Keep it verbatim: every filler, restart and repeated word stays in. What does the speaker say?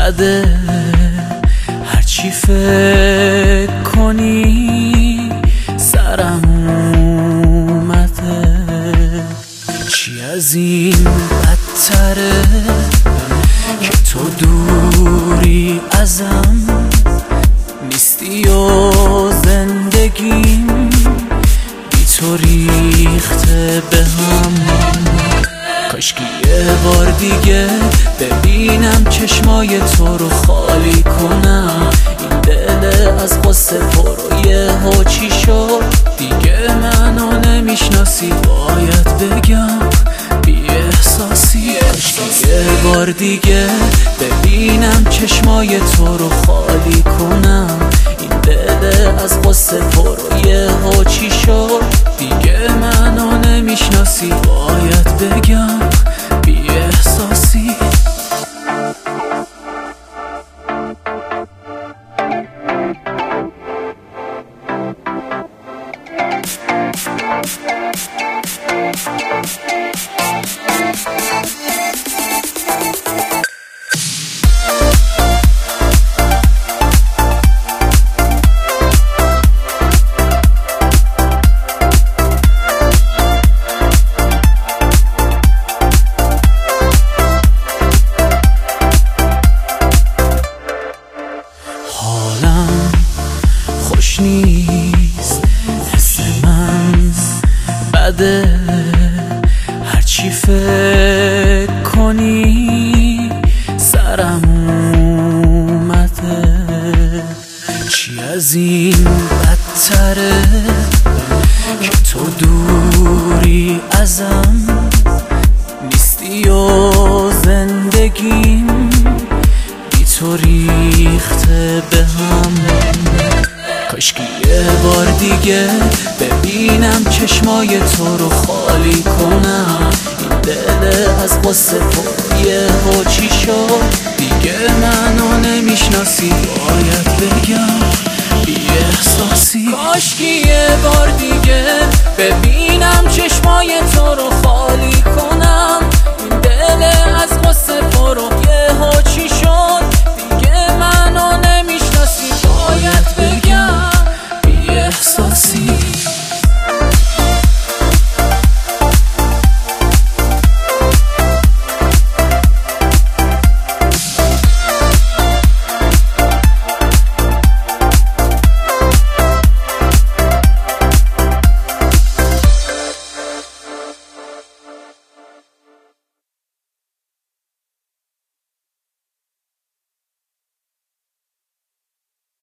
بده هرچی فکر کنی سرم اومده. چی از این بدتره که تو دوری ازم نیستی و زندگیم بی تو ریخته به هم. کاشکی یه بار دیگه ببینم چشمای تو رو خالی کنم. این دل از غصه پر و یهو چی شد دیگه منو نمیشناسی باید بگم بی احساسی. کاشکی یه بار دیگه ببینم چشمای تو رو خالی کنم. این دل از غصه پر و یهو چی شد دیگه منو نمیشناسی باید بگم بی احساسی. حالم خوش نیست، حس من بده هرچی فکر کنی سرم اومده. چی از این بدتره که تو دوری ازم نیستی و زندگیم بی تو ریخته به هم. کاشکی یه بار دیگه ببینم چشمای تو رو خالی کنم. این دل از غصه پر یهو چی شد دیگه منو نمیشناسی باید بگم بی احساسی. کاشکی یه بار دیگه ببینم چشمای تو رو خالی کنم. این دل از غصه پر